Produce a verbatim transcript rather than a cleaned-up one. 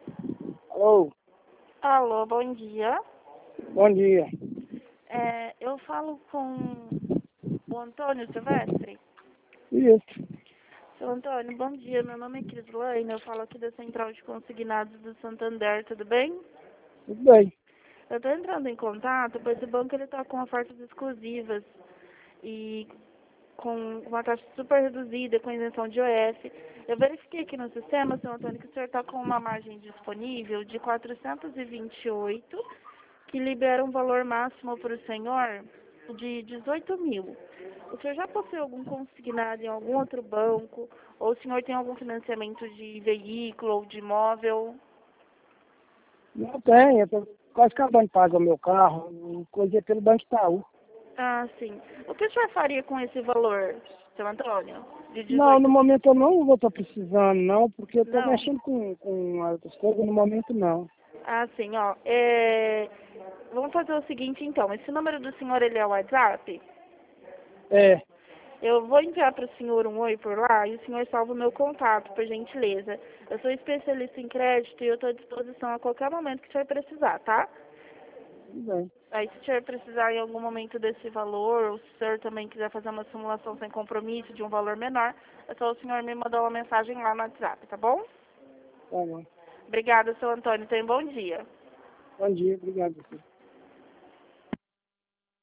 Alô, Alô, bom dia. bom dia. É, eu falo com o Antônio Silvestre. Isso, Seu Antônio, bom dia. Meu nome é Crislaine, eu falo aqui da Central de Consignados do Santander, tudo bem? tudo bem. Eu estou entrando em contato, pois o banco está com ofertas exclusivas e com uma taxa super reduzida, com isenção de O F. Eu verifiquei aqui no sistema, seu Antônio, que o senhor está com uma margem disponível de quatrocentos e vinte e oito, que libera um valor máximo para o senhor de dezoito mil. O senhor já possui algum consignado em algum outro banco? Ou o senhor tem algum financiamento de veículo ou de imóvel? Não tem, eu tô quase acabando de pagar o meu carro, coisa pelo Banco Itaú. Ah, sim. O que o senhor faria com esse valor, seu Antônio? De Não, no dezoito mil? momento eu não vou estar precisando, não, porque eu estou Não? mexendo com, com outras coisas, no momento não. Ah, sim, ó. É... Vamos fazer o seguinte, então. Esse número do senhor, ele é o WhatsApp? É, Eu vou enviar para o senhor um oi por lá e o senhor salva o meu contato, por gentileza. Eu sou especialista em crédito e eu estou à disposição a qualquer momento que o senhor precisar, tá? tudo bem. Aí, se o senhor precisar em algum momento desse valor, ou se o senhor também quiser fazer uma simulação sem compromisso de um valor menor, é só o senhor me mandar uma mensagem lá no WhatsApp, tá bom? Tá bom. Obrigada, seu Antônio. Tenha um bom dia. Bom dia, obrigado.